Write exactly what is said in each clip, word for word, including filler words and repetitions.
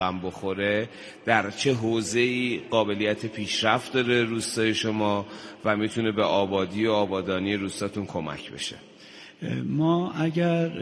هم بخوره، در چه حوزه‌ای قابلیت پیشرفت داره روستای شما و میتونه به آبادی و آبادانی روستاتون کمک بشه؟ ما اگر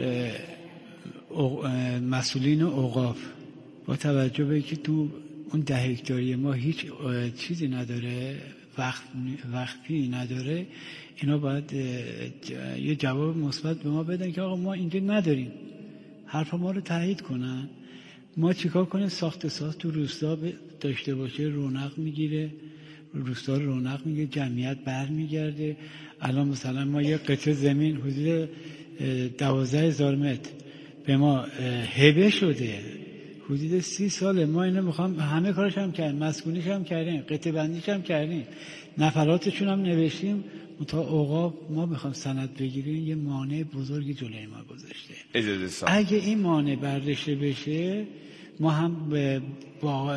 مسئولین اوقاف با توجه به که تو اون ده هکتاری ما هیچ چیزی نداره، وقت وقتی نداره، اینا باید یه جواب مثبت به ما بدن که آقا ما اینجا نداریم، حرف ما رو تایید کنن. ما چیکار کنیم ساخت ساز تو روستا داشته باشه، رونق میگیره، روستا رونق میگیره، جمعیت برمیگرده. الان مثلا ما یه قطعه زمین حدود دوازده هزار متر به ما هبه شده، حدود سی ساله ما اینو میخوام، همه کارش هم کردیم، مسکونیش هم کردیم، قطعه بندیش هم کردیم، نفراتشون هم نوشتیم، تا اوقاف ما میخوام سند بگیریم، یه مانع بزرگی جلوی ما گذاشته. اگه این مانع برداشته بشه، ما هم با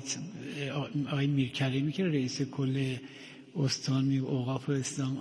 آقای میرکریمی که رئیس کل استان می اوقاف اسلام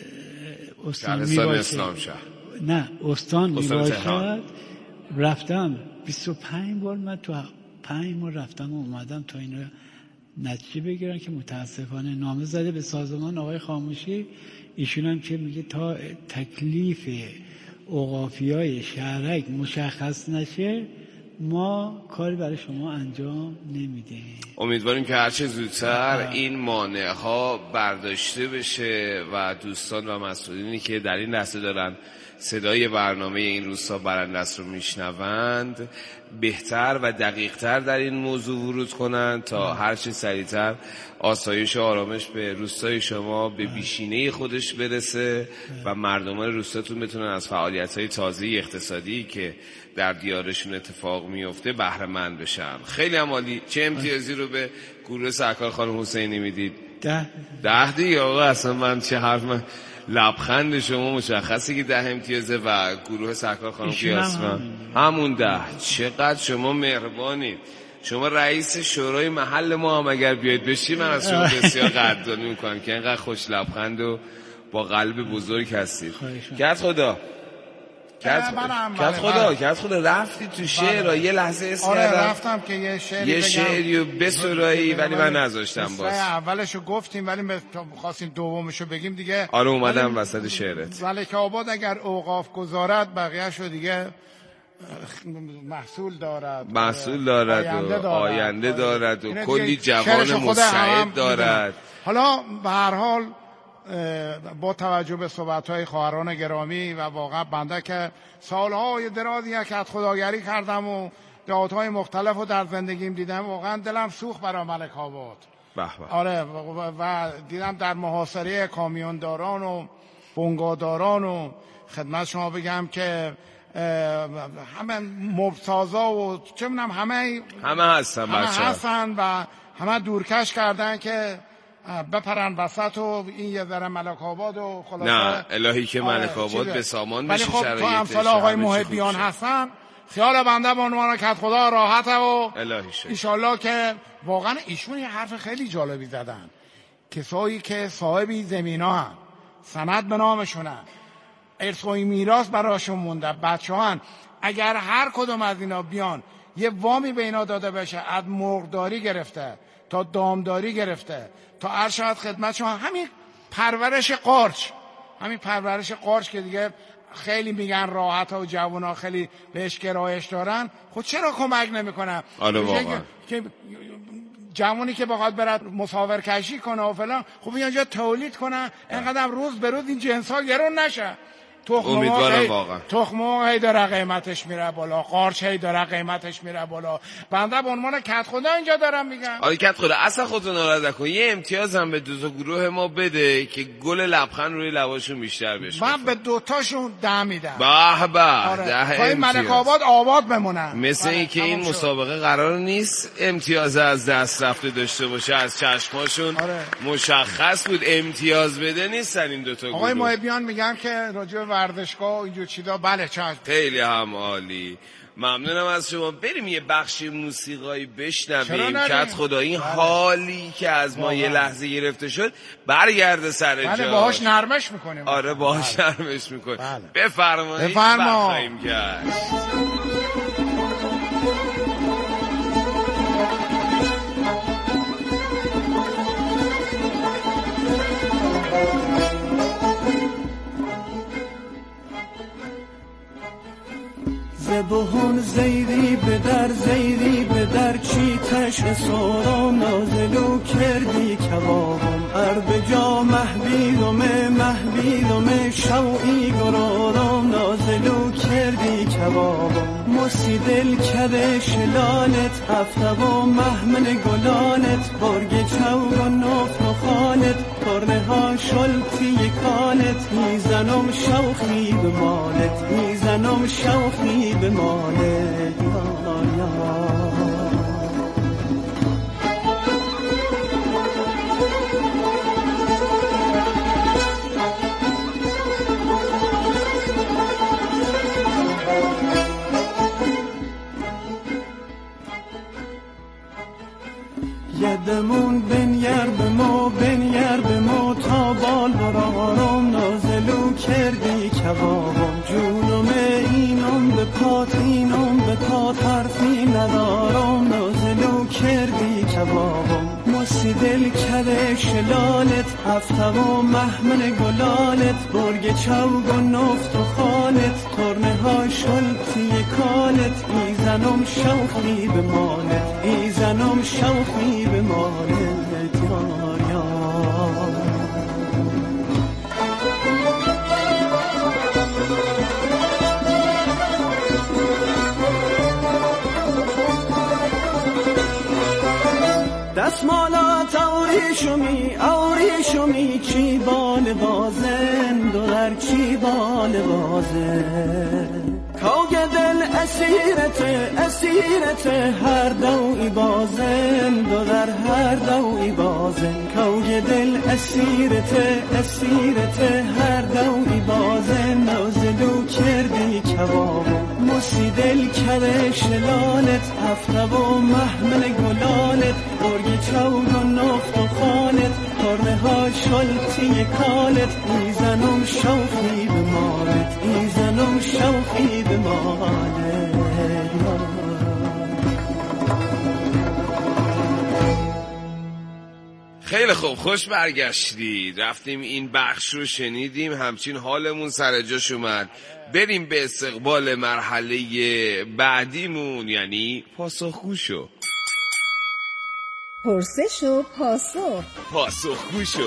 استان می باشه، نه استان می باشد، رفتم بیست و پنج بار من تو پنج بار رفتم و اومدم تا اینو نتیجه بگیرن که متاسفانه نامه زده به سازمان آقای خاموشی، ایشون هم که میگه تا تکلیف اوقافیای شهرک مشخص نشه ما کاری برای شما انجام نمیدیم. امیدواریم که هرچه زودتر این مانع ها برداشته بشه و دوستان و مسئولینی که در این لحظه دارن صدای برنامه این روستا برندست رو میشنوند بهتر و دقیقتر در این موضوع ورود کنند تا هرچه سریعتر آسایش و آرامش به روستای شما به بیشینه خودش برسه و مردمان روستاتون بتونن از فعالیت‌های تازه اقتصادی که در دیارشون اتفاق میفته بهره مند بشن. خیلی عالی. چه امتیازی رو به گروه سرکار خانم حسینی میدید؟ ده ده دیگه آقا، اصلا من چه حرف، من لبخند شما مشخصه که ده امتیازه و گروه سرکار خانم قیاسفند همون ده. چقدر شما مهربانید. شما رئیس شورای محل ما هم اگر بیاید بشی من از شما بسیار قدردانی میکنم که اینقدر خوش لبخند و با قلب بزرگ هستید. کت خدا کت کت خدا کت خدا رفتی تو شعر یه لحظه اسم آره رفتم که یه شعری یه شعریو بسرایی ولی من نذاشتم. باز اولشو گفتیم ولی خواستیم دومشو بگیم دیگه. آره اومدم وسط شعرت. ملک آباد اگر اوقاف گذارد بقیه‌شو دیگه محصول دارد محصول دارد آینده و آینده دارد و کلی جوان مستعد دارد. حالا به هر حال با توجه به صحبت‌های خواهران گرامی و واقعا بنده که سالهای درازی که خداگری کردم و دعوت‌های مختلف رو در زندگیم دیدم، واقعا دلم سوخت برای ملک آباد. آره و دیدم در محاصره کامیونداران و بنگاداران و خدمت شما بگم که همه مبتازا و چه می‌دونم همه همه هستن همه بچه‌ها هستن و همه دورکش کردن که بپرن وسط و این یه ذره ملک آباد و خلاصه. نه الهی که ملک آباد به سامان بشه. خب تو امثال آقای محبیان هستن، خیال بنده به عنوان کت خدا راحته و ایشالله که واقعا ایشون یه حرف خیلی جالبی زدن. کسایی که صاحبی زمینا هن، سند به نامشونن، ارث و میراث براشون مونده، بچه هن، اگر هر کدوم از اینا بیان یه وامی به اینا داده بشه، از مرغداری گرفته تا دامداری گرفته تا ارشاد خدمت شما، همین پرورش قارچ، همین پرورش قارچ که دیگه خیلی میگن راحت و جوونا خیلی بهش گرایش دارن، خود چرا کمک نمیکنن؟ آره واقعا که جوانی که بخواد برد مسافر کشی کنه و فلان، خب اینجا تولید کنن اینقدر روز به روز این جنس ها گرون نشه. امیدوارم واقعا. تخم مرغ هی داره قیمتش میره بالا، قارچ هی داره قیمتش میره بالا. بنده به عنوان کت خدا اینجا دارم میگم. آره کت خدا اصلا خودتون ناراحت نکن، یه امتیاز هم به دو تا گروه ما بده که گل لبخند روی لباشون بیشتر بشه. من به دو تاشون ده میدم. به به آره. ده امتیاز. ملک آباد آباد بمونن. مثل آره. اینکه این مسابقه قرار نیست امتیاز از دست رفته داشته باشه، از چشماشون آره. مشخص بود امتیاز بده نیستن این دو تا گروه. آقای محبیان میگن که راجع به ورزشگاه اینجور چیزا بله چشم. خیلی هم عالی. ممنونم از شما. بریم یه بخشی موسیقایی بشنویم کت خدا این بله. حالی که از ما یه لحظه گرفته شد برگرده سر جاش. بله باهاش نرمش میکنیم. آره باهاش بله. نرمش میکنیم. بله. بفرمایید. بفرما. بخواهیم کرد. زیدی به در چی تش سورم نازلو کردی کبابم ار به جا محبیدم محبیدم شوقی گرارم نازلو کردی کبابم مسی دل کده شلالت هفته و محمن گلانت برگ چوگ و نفت و خالت کرنه ها شلطی کالت میزنم شوخی به مالت میزنم شوخی به مالت یا یا یدمون بن یر به ما بن یر به ما تا بال برارم نازلو کردی کبابم جونم اینم به پات اینم به پات حرفی ندارم نازلو کردی کبابم مسی دل کده شلالت هفته و محمن گلالت برگ چوگ و نفت و خالت کرنه ها شلطی کالت ایزنم شوخی به مالت ایزنم شوخی به مالت یار یار دستمالات اوریشمی اوریشمی چی بال بازن دلار چی بال بازن کوگ دل اسیرت اسیرت هر دوی بازن دلار هر دوی بازن کوگ دل اسیرت اسیرت هر دوی بازن نازلو کردی کبابم مسی دل کده شلالت هفته و محمل گلالت برگ چوگ و نفت و خالت کرنه ها شلطی کالت ایزنم شوخی به مالت ایزنم شوخی به مالت خیلی خوب خوش برگشتید رفتیم این بخش رو شنیدیم همچین حالمون سر جاش اومد بریم به استقبال مرحله بعدیمون یعنی پاسخگو شو پرسش و پاسخ پاسخگو شو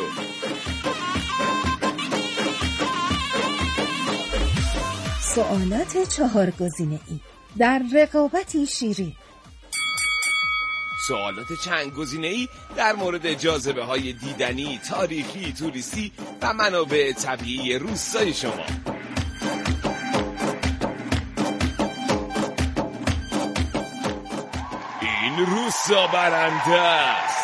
سوالات چهار گزینه ای در رقابتی شیرین سوالات چند گزینه‌ای در مورد جاذبه های دیدنی، تاریخی، توریستی و منابع طبیعی روستای شما. این روستا برنده است.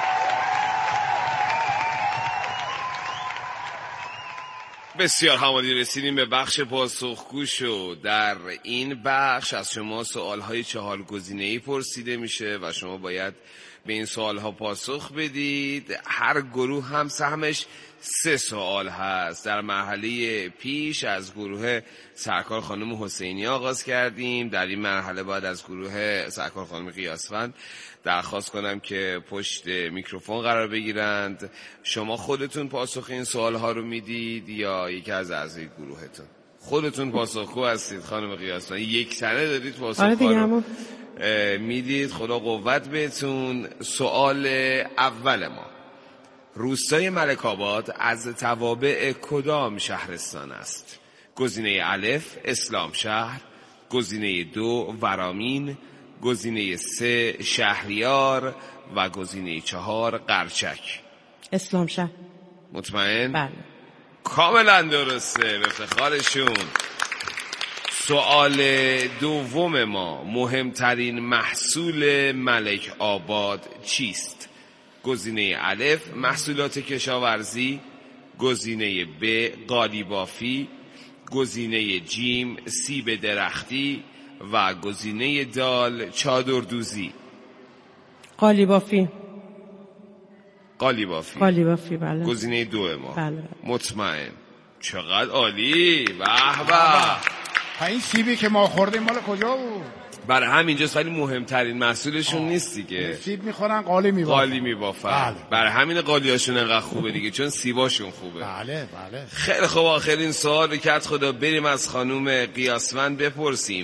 بسیار همالی رسیدیم به بخش پاسخگو شو. در این بخش از شما سوالهای چهار گزینه‌ای پرسیده میشه و شما باید به این سوالها پاسخ بدید. هر گروه هم سهمش سه سوال هست. در مرحله پیش از گروه سرکار خانم حسینی آغاز کردیم. در این مرحله باید از گروه سرکار خانم قیاسفند درخواست کنم که پشت میکروفون قرار بگیرند. شما خودتون پاسخ این سوالها رو میدید یا یکی از اعضای گروهتون؟ خودتون پاسخگو هستید خانم قیاسفند، یک تنه دارید پاسخ رو میدید. خدا قوت بهتون. سوال اول ما: روستای ملک‌آباد از توابع کدام شهرستان است؟ گزینه الف اسلام شهر، گزینه دو ورامین، گزینه سه شهریار و گزینه چهار قرچک. اسلام شهر. مطمئن؟ بله. کاملا درسته، به افتخارشون. سوال دوم ما: مهمترین محصول ملک آباد چیست؟ گزینه الف محصولات کشاورزی، گزینه ب قالیبافی، گزینه جیم سیب درختی و گزینه دال چادردوزی. قالیبافی. قالیبافی. قالیبافی بله. گزینه دو ما. بله. مطمئن. چقدر عالی. به به. این سیبی که ما خوردیم مال کجا بود؟ برای همینجاست، ولی مهمترین محصولشون آه. نیست دیگه. سیب میخورن قالی میبافن. قالی میبافن. بله. برای همین قالیاشون انقدر خوبه دیگه، چون سیباشون خوبه. بله بله. خیلی خوب، آخرین سوال رو کرد خدا بریم از خانم قیاسفند بپرسیم.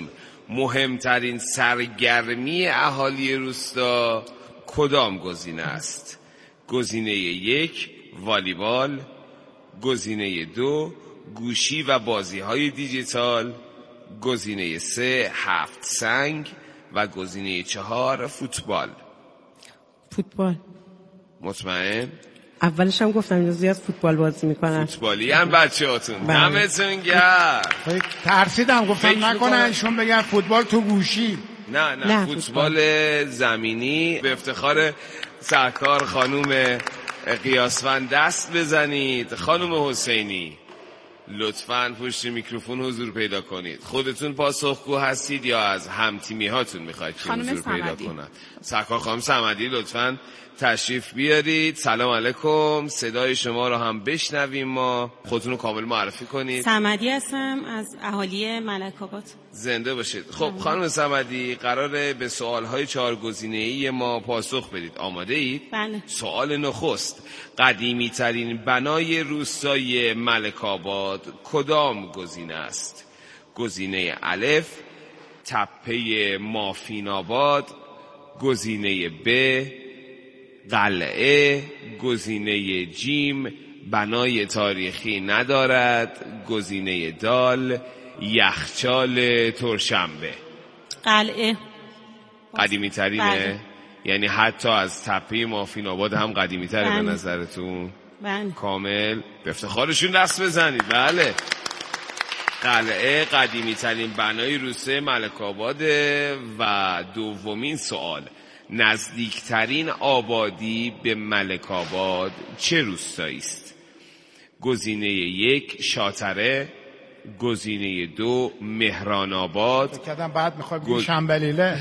مهمترین سرگرمی اهالی روستا کدام گزینه است؟ گزینه یک والیبال، گزینه دو گوشی و بازی‌های دیجیتال، گزینه سه هفت سنگ و گزینه چهار فوتبال. فوتبال. مطمئن؟ اولش هم گفتم زیاد فوتبال بازی میکنن. فوتبالی هم بچه‌هاتون. دمتون گرم. ترسیدم گفتم نکنه ایشون بگن فوتبال تو گوشی. نه نه, نه فوتبال, فوتبال زمینی. به افتخار سرکار خانوم قیاسفند دست بزنید. خانوم حسینی لطفاً پشت میکروفون حضور پیدا کنید. خودتون پاسخگو هستید یا از همتیمی هاتون میخواید که حضور پیدا کنند؟ سرکار خانم صمدی لطفاً تشریف بیارید. سلام علیکم، صدای شما رو هم بشنویم. ما خودتون رو کامل معرفی کنید. صمدی هستم از اهالی ملک‌آباد. زنده باشید. خب خانم صمدی قراره به سوالهای چهار گزینه‌ای ما پاسخ بدید. آماده اید؟ بله. سوال نخست: قدیمی ترین بنای روستای ملک‌آباد کدام گزینه است؟ گزینه الف تپه مافین آباد، گزینه ب قلعه، گزینه جیم بنای تاریخی ندارد، گزینه دال یخچال ترشنبه. قلعه قدیمی ترینه؟ بله. یعنی حتی از تپه مافین آباد هم قدیمی تره بله. به نظرتون؟ بله. کامل به افتخارشون دست بزنید. بله، قلعه قدیمی ترین بنای روسته ملک‌آباده. و دومین سوال: نزدیکترین آبادی به ملک‌آباد چه روستایی است؟ گزینه یک شاتره، گزینه دو مهران آباد. فکر بعد میخوای بگی گز... شنبلیله.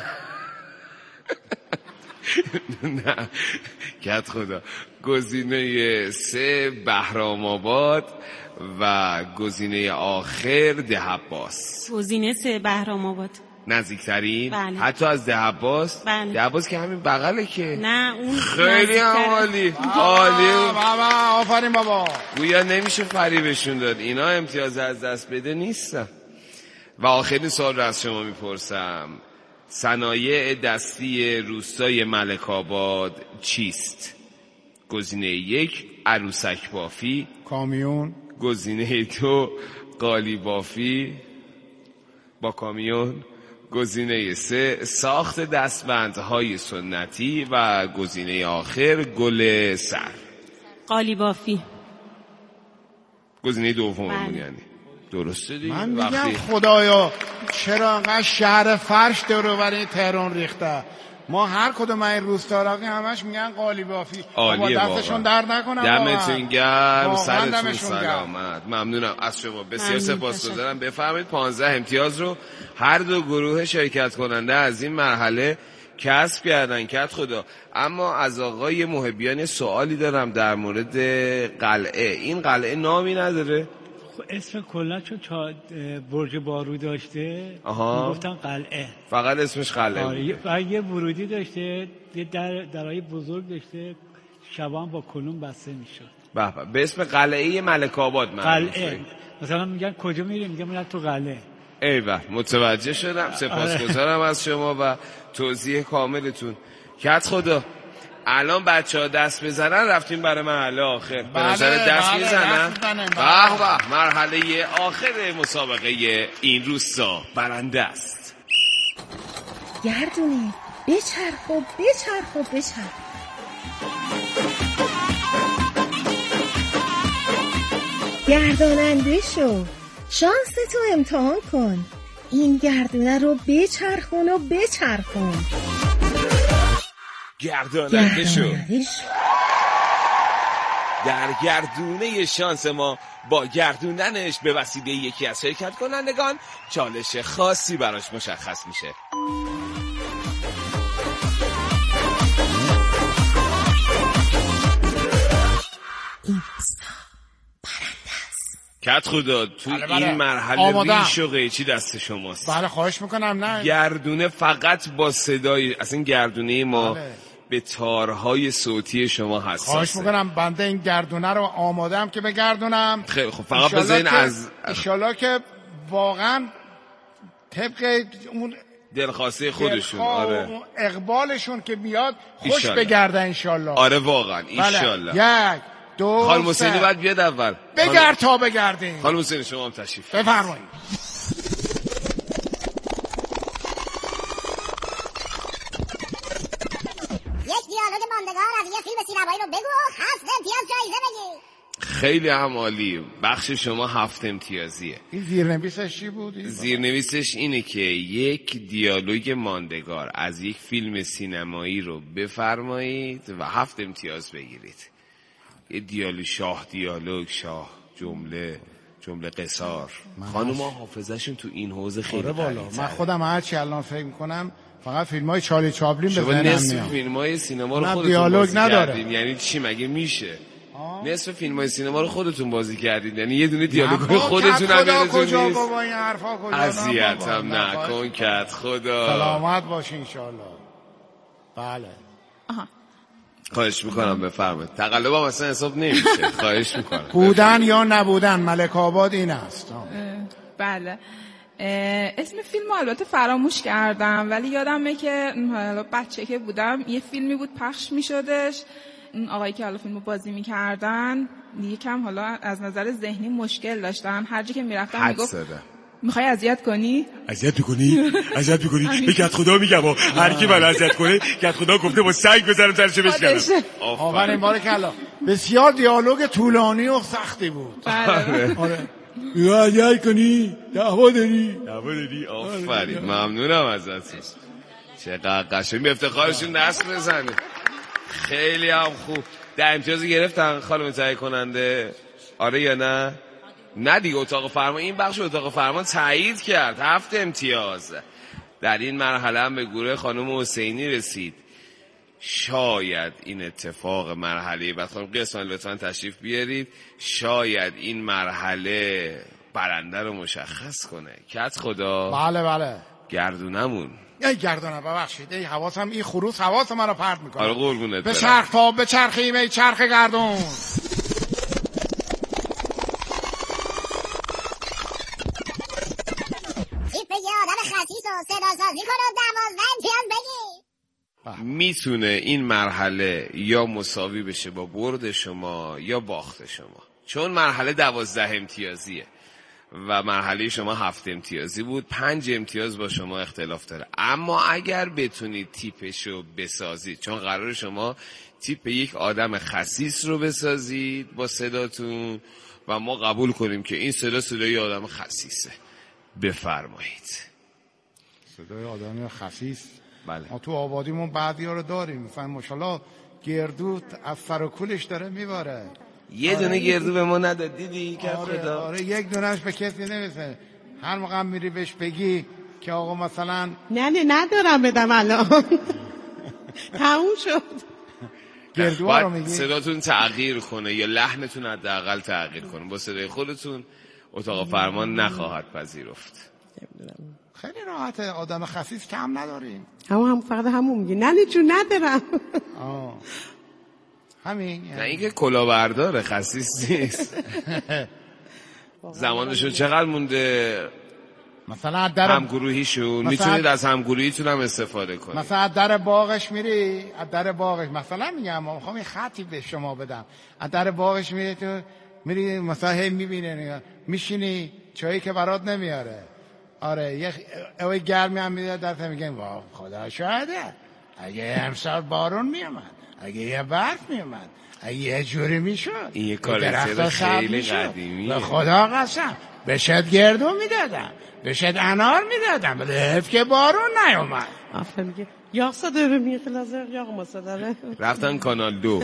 نه کت خدا. گزینه سه بهرام آباد و گزینه آخر ده عباس. گزینه سه بهرام آباد نزدیکترین؟ بله. حتی از ده عباس؟ بله. ده عباس که همین بغله که. نه اون خیلی هم عالی. عالی بابا، آفرین بابا. گویا نمیشه فریبشون داد، اینا امتیاز از دست بده نیستن. و آخرین سوال رو از شما میپرسم: صنایع دستی روستای ملک‌آباد چیست؟ گزینه یک عروسک بافی، کامیون. گزینه دو قالی بافی با کامیون، گزینه سه ساخت دستبندهای سنتی و گزینه آخر گل سر. قالی بافی. گزینه دوممون یعنی درسته دیگه. من میگم وقتی... خدایا چرا انقدر شهر فرش دور و بر تهران ریخته؟ ما هر کدوم این روستاراقی همش میگن قالی بافی. عالیه بابا دستشون درد نکنم. دمتون گرم، سرتون سلامت. ممنونم از شما، بسیار سپاسگزارم. بفرمایید پانزده امتیاز رو هر دو گروه شرکت کننده از این مرحله کسب کردن. کت خدا. اما از آقای محبیان سوالی دارم در مورد قلعه. این قلعه نامی نداره؟ اسم کلا چون برج بارو داشته گفتن قلعه، فقط اسمش قلعه. آره، یه ورودی داشته، یه در درای بزرگ داشته، شبان با کلون بسته میشد. به به. به اسم قلعه ملک‌آباد. قلعه مثلا میگن کجا میریم، میگم میرم تو قلعه. ایوه، متوجه شدم. سپاسگزارم از شما و توضیح کاملتون. کت خدا. الان بچه ها دست بزنن رفتیم برای مرحله آخر. به نظر دست میزنن؟ به به. مرحله آخر مسابقه این روستا برنده است. گردونی بچرخ و بچرخ و بچرخ. گرداننده شو، شانس تو امتحان کن. این گردونه رو بچرخون و بچرخون. گرداننده شو. در گردونه شانس ما با گردوندنش به وسیله یکی از شرکت کنندگان چالش خاصی براش مشخص میشه. این روستا برنده است. کت خدا تو بله بله. این مرحله ریش و قیچی دست شماست. بله خواهش میکنم. نه گردونه فقط با صدای، اصلا گردونه ما بله. به تارهای صوتی شما حساسه. خواهش میکنم بنده این گردونه رو آمادم که بگردونم. خیلی خب، فقط بذارین از انشالله که واقعا طبق اون دلخواسته خودشون. آره اقبالشون که بیاد خوش بگرده انشالله. آره واقعا انشالله. بله. یک دو خانم حسینی باید بیاد اول. بگرد تا بگردیم. خانم حسینی شما هم تشریف بفرمایید. یک دیالوگ ماندگار از یه فیلم سینمایی رو بگو، هفت امتیاز جایزه بگیر. خیلی هم عالی. بخش شما هفت امتیازیه. این زیرنویسش چی بود؟ زیرنویسش اینه که یک دیالوگ ماندگار از یک فیلم سینمایی رو بفرمایید و هفت امتیاز بگیرید. یه دیالوگ شاه، دیالوگ شاه، جمله جمله قصار. خانوما حافظه‌شون تو این حوزه خیلی آره بالا. من خودم هر چی الان فکر می‌کنم فقط فیلم‌های چارلی چاپلین به ذهنم میاد. نصف فیلم‌های سینما رو خودتون دیالوگ بازی نداره. کردین. یعنی چی مگه میشه؟ آه؟ نصف فیلم‌های سینما رو خودتون بازی کردین. یعنی یه دونه دیالوگ خودتون هم یادتون نیست. بابا این حرفا کجا؟ اذیتم نکن کت خدا. سلامت باش ان شاءالله. بله. آها. خواهش میکنم بفرمایید. تقلب هم اصلا حساب نمیشه. خواهش میکنم. بودن یا نبودن ملک آباد این است. بله. اسم فیلمو البته فراموش کردم ولی یادمه که حالا بچه که بودم یه فیلمی بود پخش میشدش، اون آقایی که حالا فیلمو بازی میکردن یکم حالا از نظر ذهنی مشکل داشتن، هر جا که میرفتم میگفت میخوای اذیت کنی؟ اذیت میکنی؟ اذیت میکنی؟ به کت خدا میگم هر کی منو اذیت کنه کت خدا گفته با سنگ بزنم سرشو بشکنم. آفرین بارکالله. بسیار دیالوگ طولانی و سختی بود. آره. یا اذیت کنی؟ دعوا داری؟ دعوا داری؟ آفرین. ممنونم ازت. چقدر قشنگ. به افتخارشون دست بزنه. خیلی هم خوب. ده امتیاز گرفتن خانم تهیه کننده. آره یا نه؟ نه دیگه اتاق فرمان این بخش اتاق فرمان تایید کرد. هفت امتیاز. در این مرحله هم به گروه خانم حسینی رسید. شاید این اتفاق مرحله بعد خانم قسمان لطفا تشریف بیارید. شاید این مرحله برنده رو مشخص کنه. کت خدا. بله بله. گردونمون. ای گردونه ببخشید. ای حواسم این خروس حواس منو پرت میکنه. آره قربونت. به چرخ تا به چرخیم ای چرخ گردون. میتونه این مرحله یا مساوی بشه با برد شما یا باخت شما، چون مرحله دوازده امتیازیه و مرحله شما هفت امتیازی بود. پنج امتیاز با شما اختلاف داره. اما اگر بتونید تیپشو بسازید، چون قرار شما تیپ یک آدم خسیس رو بسازید با صداتون و ما قبول کنیم که این صدا صدای آدم خسیسه، بفرمایید. صدای آدم خسیس. بله. ما تو آبادیمون بعضیا رو داریم، مثلا ماشاءالله گردو از سر و کولش داره میباره. یه دونه آره گردو به ما نداد دیدی که آره خدا. آره یک دونهش به کسی نمیرسه. هر موقع میری بهش بگی که آقا مثلا نه نه ندارم بدم الان. تموم شد. گردو رو میگی صداتون تغییر کنه یا لحنتون حداقل تغییر کنه. با صدای خودتون اتاق فرمان نخواهد پذیرفت. خیلی راحته. آدم خسیس کم نداریم. همون هم فقط همون میگه نه نه چون ندارم. آه. همین. نه این که کلاهبرداره خسیس نیست. زمانشون چقدر مونده؟ مثلا در همگروهیشون میتونید از همگروهیتون هم استفاده کنید. مثلا در باغش میری، از در باغش مثلا میگم میخوام این خطی به شما بدم، از در باغش میری تو میری مثلا هی میبینی میشینی چایی که برات نمیاره. آره یه اوی گرمی هم میده درت میگن واه خدا شاهده اگه امسال بارون میامد، اگه یه برف میامد، اگه یه جوری میشد این یه کاراکتر خیلی قدیمیه. به خدا قسم بشد گردو میدادم، بشد انار میدادم، ولی حیف که بارون نیامد. آفر میگه یا صدره میخلازه یا مصدره رفتن کانال دو.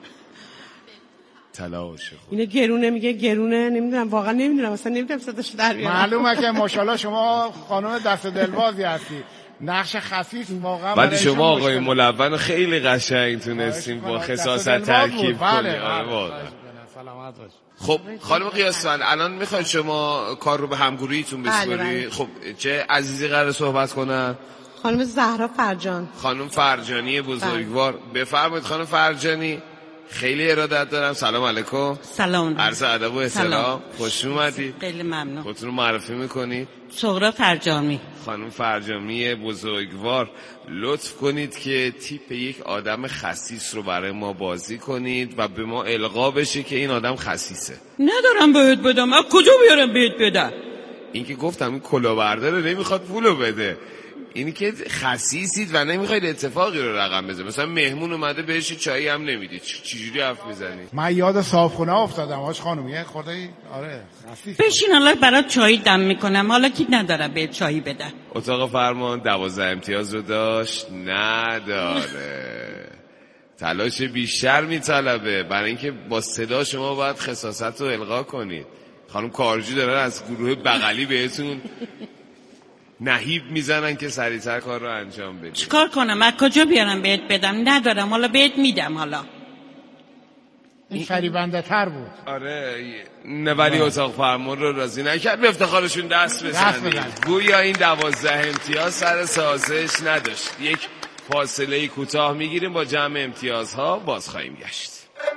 تلاش خود اینه گرونه میگه گرونه نمیدونم واقعا نمیدونم اصلا نمیدونم صداش در بیارم. معلومه که ماشاءالله شما خانم دست دلبازی هستی. نقش خفیف واقعا ولی شما آقای ملون خیلی قشنگ تونستین با خصاصت ترکیب کنید. آره واقعا. خب خانم قیاسفند الان میخواید شما کار رو به همگروهیتون بسپارید. خب چه عزیزی قراره صحبت کنن؟ خانم زهرا فرجان. خانم فرجانی بزرگوار. بفرمایید خانم فرجانی. خیلی ارادت دارم. سلام علیکم. سلام. عرض ادب و احترام. خوش اومدید. خیلی ممنون. خودتون رو معرفی میکنید؟ سغرا فرجامی. خانم فرجامی بزرگوار، لطف کنید که تیپ یک آدم خسیس رو برای ما بازی کنید و به ما القا بشه که این آدم خسیسه. ندارم بهت بدم. از کجا بیارم بهت بدم؟ این که گفتم این کلاهبرداره نمیخواد پولو بده. اینی که خسیسید و نمیخواید اتفاقی رو رقم بزنید. مثلا مهمون اومده بهش چایی هم نمیدید، چجوری حرف میزنید؟ من یاد صاحبخونه افتادم آج خانم. یه خدایی آره خسیس. بشین حالا برات چای دم میکنم. حالا کی نداره به چایی بدم؟ اتاق فرمان دوازده امتیاز رو داشت؟ نداره. تلاش بیشتر میطلبه برای اینکه با صدا شما باید خساست رو القا کنید. خانم کارجو دارن از گروه بغلی بهتون نهیب میزنن که سریعتر کار رو انجام بدید. چیکار کنم؟ از کجا بیارم بهت بدم؟ ندارم. حالا بهت میدم. حالا این فریبنده تر بود. آره نه ولی اتاق فرمان رو راضی نکرد. به افتخارشون دست بزنید. گویا این دوازده امتیاز سر سازش نداشت. یک فاصله کوتاه میگیریم، با جمع امتیازها باز خواهیم گشت.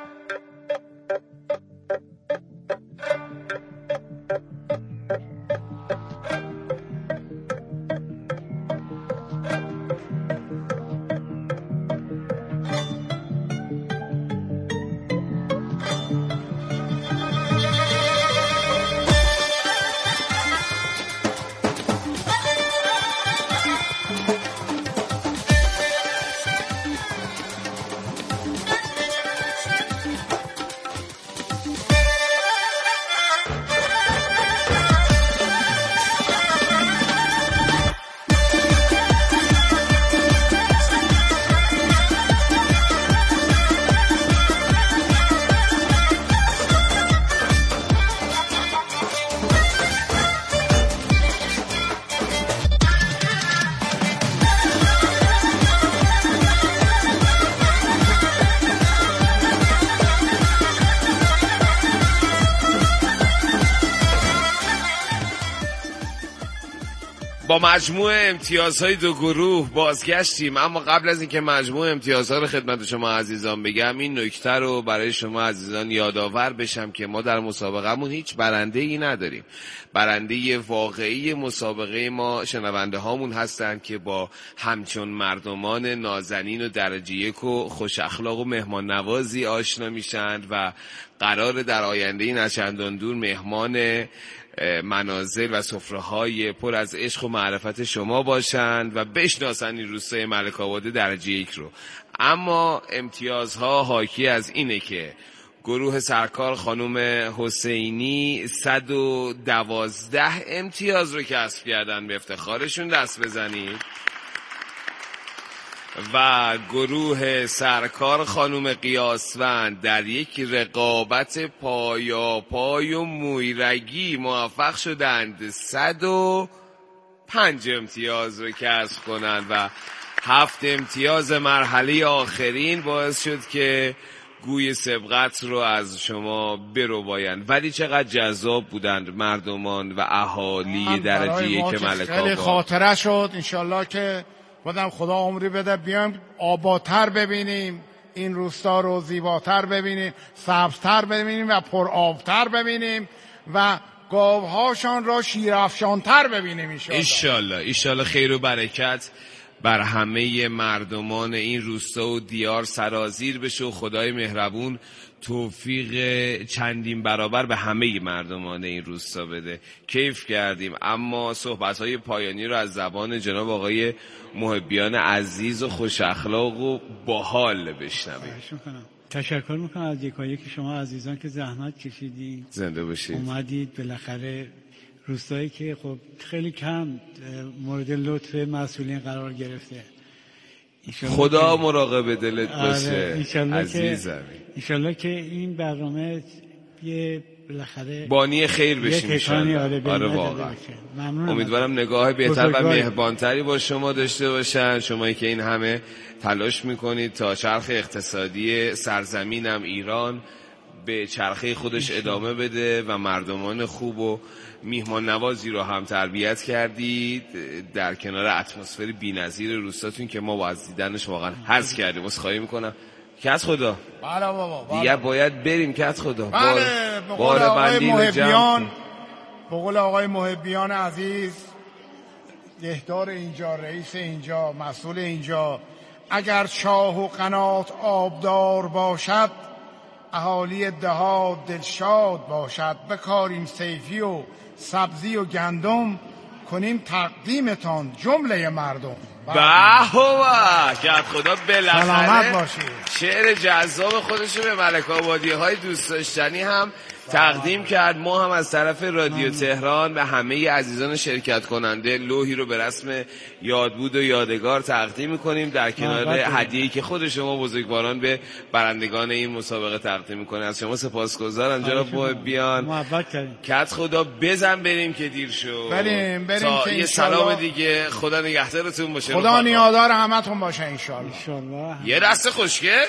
با مجموع امتیازهای دو گروه بازگشتیم، اما قبل از اینکه مجموع امتیازها رو خدمت شما عزیزان بگم، این نکته رو برای شما عزیزان یادآور بشم که ما در مسابقهمون هیچ برنده ای نداریم. برنده واقعی مسابقه ما شنونده هامون هستند که با همچون مردمان نازنین و درجه یک و خوش اخلاق و مهمان نوازی آشنا میشن و قرار در آینده نچندان دور مهمان منازل و سفره‌های پر از عشق و معرفت شما باشند و بشناسن این روستای ملک‌آباد درجه یک رو. اما امتیازها حاکی از اینه که گروه سرکار خانم حسینی صد و دوازده امتیاز رو کسب کردن، به افتخارشون دست بزنید. و گروه سرکار خانم قیاسوند در یک رقابت پایاپای و مویرگی موفق شدند صد و پنج امتیاز رو کسب کنند و هفت امتیاز مرحله آخرین باعث شد که گوی سبقت رو از شما بربایند. ولی چقدر جذاب بودند مردمان و اهالی درجه یک ملک‌آباد. خیلی خاطره شد. انشالله که بودم خدا عمری بده بیام آبادتر ببینیم، این روستا رو زیباتر ببینیم، سبزتر ببینیم و پر آبتر ببینیم و گاوهاشان را شیرافشانتر ببینیم انشالله. انشالله انشالله خیر و برکت بر همه مردمان این روستا و دیار سرازیر بشه و خدای مهربون توفیق چندین برابر به همه مردمان این روستا بده. کیف کردیم، اما صحبت‌های پایانی رو از زبان جناب آقای محبیان عزیز و خوش اخلاق و باحال بشنویم. تشکر میکنم از یکایی که شما عزیزان که زحمت کشیدید، زنده باشید، اومدید بالاخره روستایی که خب خیلی کم مورد لطف مسئولین قرار گرفته. خدا مراقب دلت باشه عزیزم. انشالله که این برنامه یه بالاخره بانی خیر بشیم انشالله. آره, آره واقعا امیدوارم نگاه بهتر و مهربانتری با شما داشته باشن، شمایی که این همه تلاش میکنید تا چرخ اقتصادی سرزمینم ایران به چرخه خودش ادامه بده و مردمان خوب و میهمان نوازی رو هم تربیت کردید در کنار اتمسفر بی‌نظیر روستاتون که ما با از دیدنش واقعا حرص کردیم. عذرخواهی میکنم کت خدا بله بابا دیگه باید بریم کت خدا. بله به قول آقای محبیان به قول آقای محبیان عزیز، دهدار اینجا، رئیس اینجا، مسئول اینجا، اگر شاه و قنات آبدار باشد اهالی دهات دلشاد باشد. بکاریم سیفی و سبزی و گندم کنیم تقدیمتان جمله مردم. به بابا کت خدا بالاخره شعر جذاب خودشو به ملک آبادی های دوست داشتنی هم تقدیم کرد. ما هم از طرف رادیو تهران به همه عزیزان شرکت کننده لوحی رو به رسم یادبود و یادگار تقدیم میکنیم در کنار هدیه‌ای که خود شما بزرگواران به برندگان این مسابقه تقدیم میکنه. از شما سپاسگزارم جناب محبیان. محبت کردیم. کت خدا بزن بریم که دیر شد. بریم بریم تا که یه سلام دیگه. خدا نگهدارتون باشه. خدا نیادار همتون باشه انشالله. انشالله. یه دست خوشگل.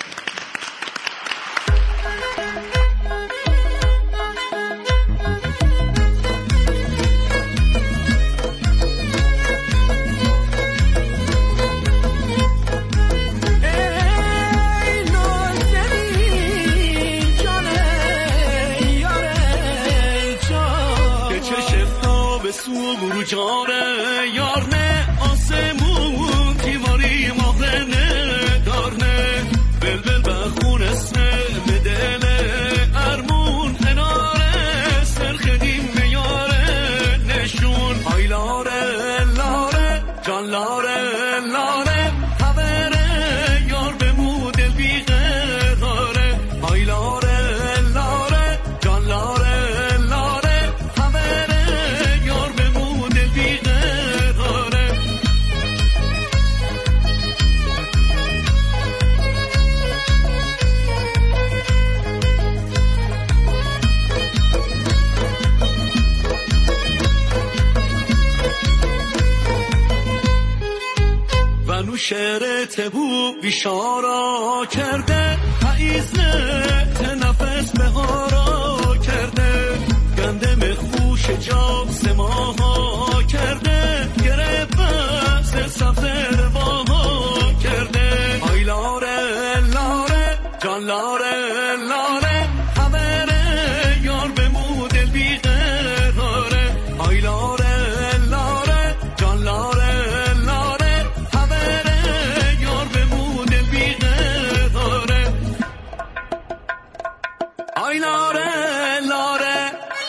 برو جاره یار نه آسمون تیماری مهره نه دارنه بلبل بخون اسنه به دل ارمون اناره سرخدیم میاره نشون های لاره لاره جان لاره لاره خبره یار بمو دل بیقراره های لاره لاره جان لاره شعر تبو بیشارا کرده پاییز نه تنفس بهارا کرده گنده مخوش جاب سماها کرده گره بس سبز رواها کرده آی لاره لاره جان لاره لاره خبره یار بمو دل بیقراره آی لاره لاره جان لاره آی لاره لاره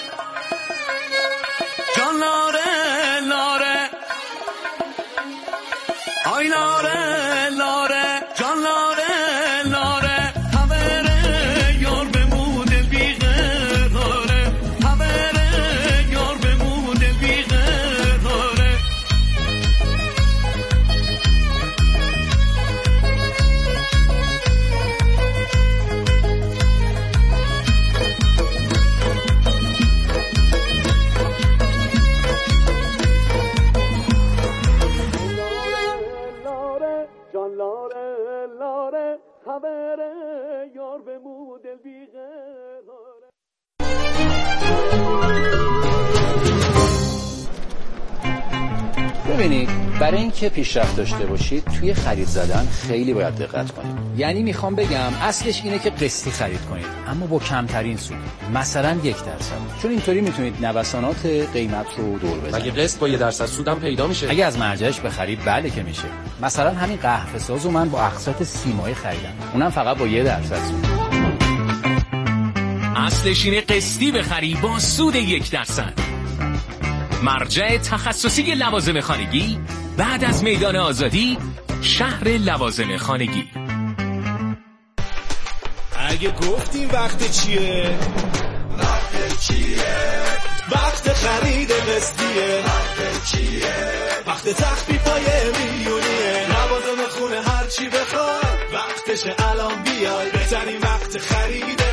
جان لاره لاره آی لاره لاره جان لاره لاره خبره یار بمون دل بیقراره خبره یار بمون دل بیقراره ببینید برای اینکه پیشرفت داشته باشید توی خرید زدن خیلی باید دقت کنید. یعنی میخوام بگم اصلش اینه که قسطی خرید کنید اما با کمترین سود، مثلا یک درصد، چون اینطوری میتونید نوسانات قیمت رو دور بزنید. مگه قسط با یک درصد سودم پیدا میشه؟ اگه از مرجعش بخرید بله که میشه. مثلا همین قهوه سازو من با اقساط سیمایی خریدم، اونم فقط با یک درصد سود. اصلش اینه قسطی بخری با سود یک درصد. مرجع تخصصی لوازم خانگی بعد از میدان آزادی، شهر لوازم خانگی. اگه گفتیم وقت چیه؟ وقت چیه؟ وقت خرید قسطیه. وقت چیه؟ وقت تخفیفای میلیونیه. لوازم خونه هر چی بخوای وقتشه الان بیای، بهترین وقت خرید